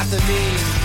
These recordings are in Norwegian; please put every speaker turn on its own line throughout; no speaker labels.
after me.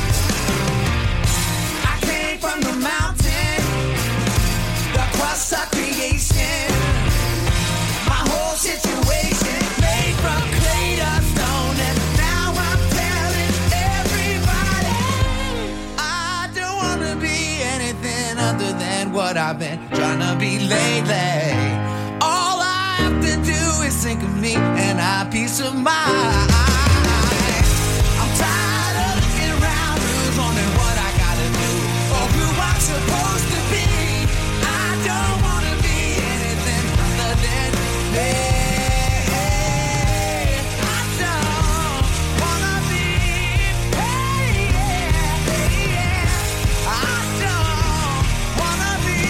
I came from the mountain, the crust of creation. My whole situation made from clay to stone, and now I'm telling everybody I don't want to be anything other than what I've been trying to be lately. All I have to do is think of me and I peace of mind. I'm tired of looking around, who's wondering what I gotta do or who I'm supposed to be. I don't want to be anything other than me. I don't want to be, I don't want to be,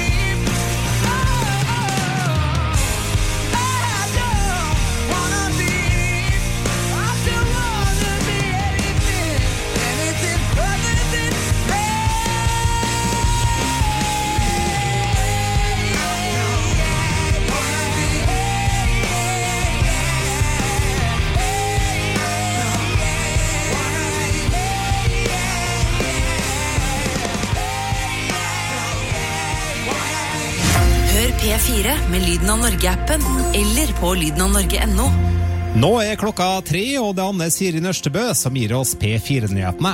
P4 med Lyden av Norge-appen eller på lydenavnorge.no.
Nå klokka 3, og det er Anne Siri Nørstebø som gir oss P4-nyhetene.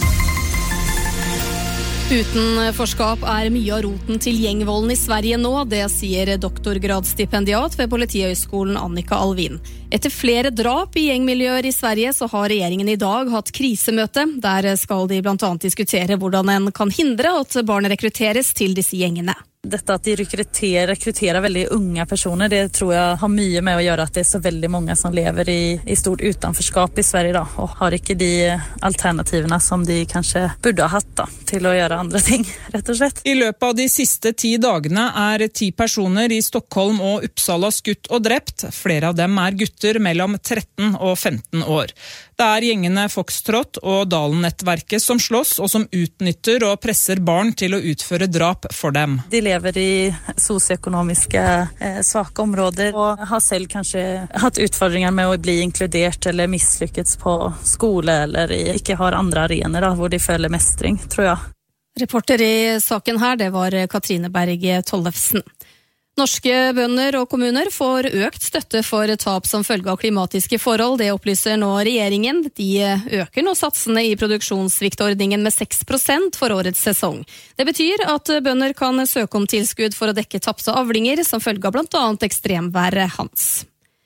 Utenforskap mye av roten til gjengvolden i Sverige nå, det sier doktorgradsstipendiat ved Politihøgskolen Annika Alvin. Etter flere drap i gjengmiljøer i Sverige så har regjeringen i dag hatt krisemøte. Der skal de blant annet diskutere hvordan en kan hindre at barn rekrutteres til disse gjengene.
Detta att de rekryterar väldigt unga personer, det tror jag har mycket med att göra att det är så väldigt många som lever i stort utanförskap i Sverige då, och har inte de alternativerna som de kanske borde ha hatt da, till att göra andra ting, rätt och slett.
I løpet av de siste 10 dagene 10 personer i Stockholm og Uppsala skutt og drept. Flere av dem gutter mellom 13 og 15 år. Det gjengene Foxtrot og Dalen-nettverket som slåss og som utnytter og presser barn til å utføre drap for dem.
De lever i socioekonomiska svaka områden och har selv kanske hatt utfordringer med att bli inkludert eller misslyckats på skole eller ikke har andre arener hvor de føler mestring, tror jeg.
Reporter i saken her, det var Katrine Berg Tollefsen. Norske bønder og kommuner får økt støtte for tap som følge av klimatiske forhold. Det opplyser nå regjeringen. De øker nå satsene i produksjonssviktordningen med 6% for årets sesong. Det betyr at bønder kan søke om tilskudd for å dekke tapte avlinger som følge av blant annet ekstremværet Hans.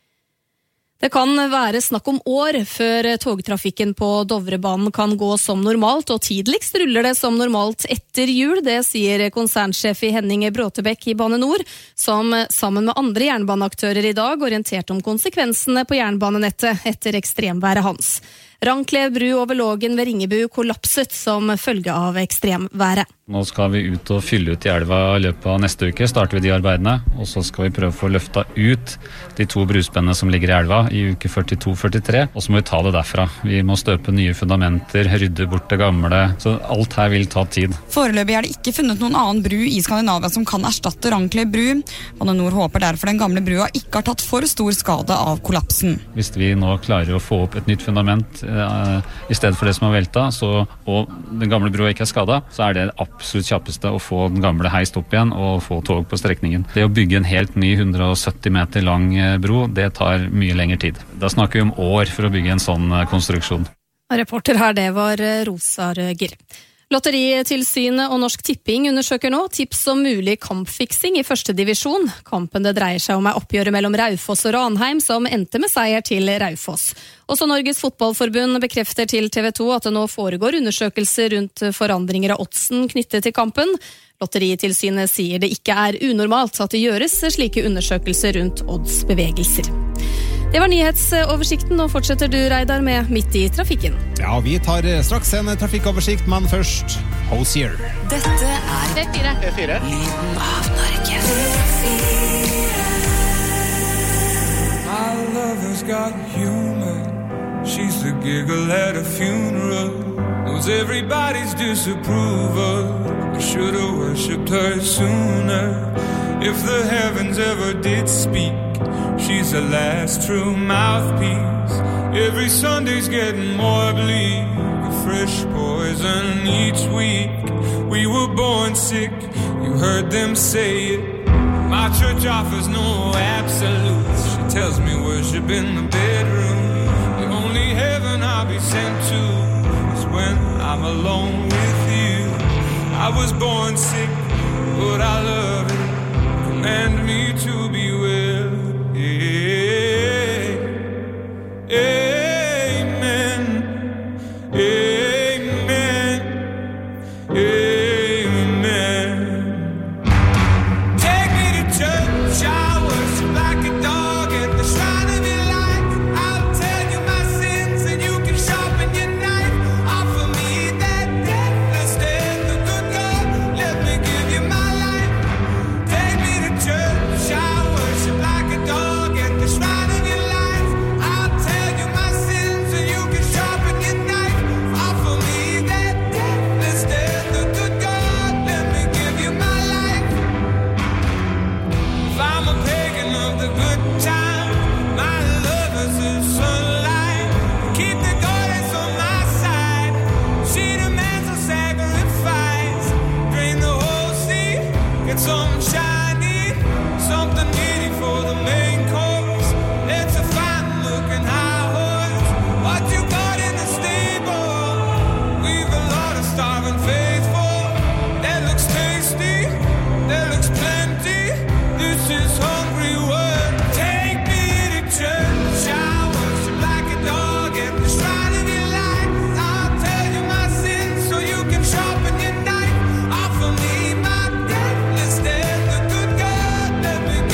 Det kan være snakk om år før togtrafikken på Dovrebanen kan gå som normalt, og tidligst ruller det som normalt etter jul. Det sier konsernsjef i Henning Bråtebekk i Bane Nor, som sammen med andre jernbaneaktører i dag orienterte om konsekvensene på jernbanenettet etter ekstremværet Hans. Ranklev bru over Lågen ved Ringebu kollapset som følge av ekstremværet.
Nå skal vi ut og fylle ut i elva I løpet av neste uke, starter vi de arbeidene, og så skal vi prøve å få løfta ut de 2 bruspennene som ligger I elva I uke 42-43, og så må vi ta det derfra. Vi må støpe nye fundamenter, rydde bort det gamle, så alt her vil ta tid.
Foreløpig det ikke funnet noen annen bru I Skandinavia som kan erstatte Ranklev bru. Bane Nor håper derfor den gamle brua ikke har tatt for stor skade av kollapsen.
Hvis vi nå klarer å få opp et nytt fundament I stedet for det som har velta, og den gamle brua ikke skadet, så det absolutt kjappeste å få den gamle heist opp igjen og få tog på strekningen. Det å bygge en helt ny 170 meter lang bro, det tar mye lengre tid. Da snakker vi om år for å bygge en sånn konstruksjon.
Reporter her, det var Rosa Røger. Lotteritilsynet og Norsk Tipping undersøker nå tips om mulig kampfiksing I første divisjon. Kampen det dreier seg om oppgjøret mellom Raufoss og Ranheim som endte med seier til Raufoss. Også Norges Fotballforbund bekrefter til TV 2 at det nå foregår undersøkelser rundt forandringer av oddsen knyttet til kampen. Lotteritilsynet sier det ikke unormalt at det gjøres slike undersøkelser rundt oddsbevegelser. Det var nyhetsoversikten, og fortsetter du, Reidar, med Midt I trafikken.
Ja, vi tar straks en trafikkoversikt, men først Hosier.
Dette
P4.
Lyden av Norge.
My lover's got humor. She's the giggle at a funeral. Knows everybody's disapproval. I should have worshipped her sooner. If the heavens ever did speak, she's the last true mouthpiece. Every Sunday's getting more bleak.
fresh poison each week. We were born sick, you heard them say it. My church offers no absolutes. She tells me worship in the bedroom. The only heaven I'll be sent to is when I'm alone with you. I was born sick, but I love it. Command me to be